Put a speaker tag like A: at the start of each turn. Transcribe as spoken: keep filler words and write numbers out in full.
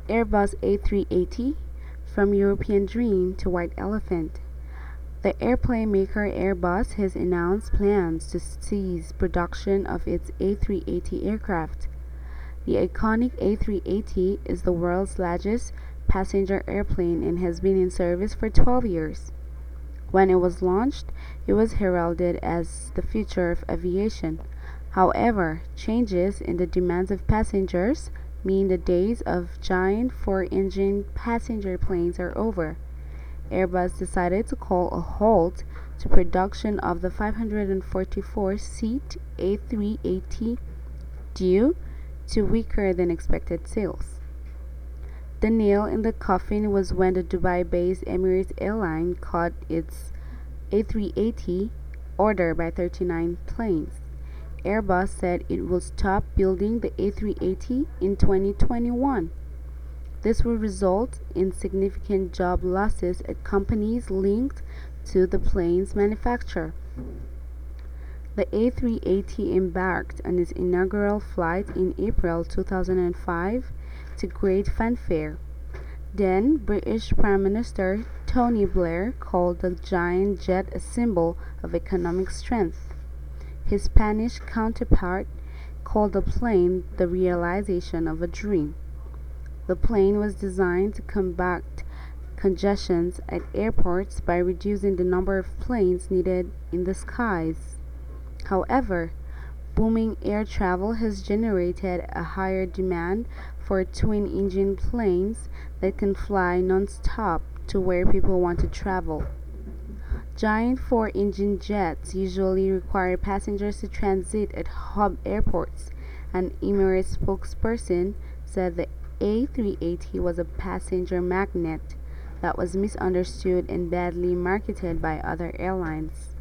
A: Airbus A three eighty, from European dream to white elephant. The airplane maker Airbus has announced plans to cease production of its A three eighty aircraft. The iconic A three eighty is the world's largest passenger airplane and has been in service for twelve years. When it was launched, it was heralded as the future of aviation. However, changes in the demands of passengers mean the days of giant four-engine passenger planes are over. Airbus decided to call a halt to production of the five hundred forty-four seat A three eighty due to weaker than expected sales. The nail in the coffin was when the Dubai-based Emirates Airline cut its A three eighty order by thirty-nine planes. Airbus said it will stop building the A three eighty in twenty twenty-one. This will result in significant job losses at companies linked to the plane's manufacture. The A three eighty embarked on its inaugural flight in April two thousand five to great fanfare. Then British Prime Minister Tony Blair called the giant jet a symbol of economic strength. His Spanish counterpart called the plane the realization of a dream. The plane was designed to combat congestions at airports by reducing the number of planes needed in the skies. However, booming air travel has generated a higher demand for twin-engine planes that can fly non-stop to where people want to travel. Giant four-engine jets usually require passengers to transit at hub airports. An Emirates spokesperson said the A three eighty was a passenger magnet that was misunderstood and badly marketed by other airlines.